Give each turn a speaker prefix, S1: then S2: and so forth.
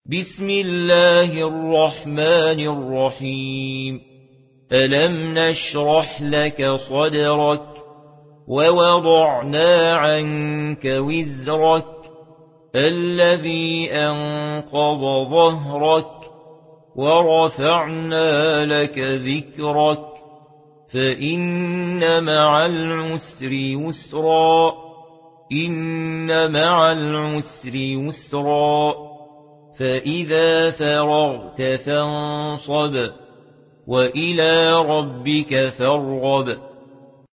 S1: بسم الله الرحمن الرحيم. ألم نشرح لك صدرك ووضعنا عنك وزرك الذي أنقض ظهرك ورفعنا لك ذكرك فإن مع العسر يسرا إن مع العسر يسرا فإذا فرغت فانصب وإلى ربك فارغب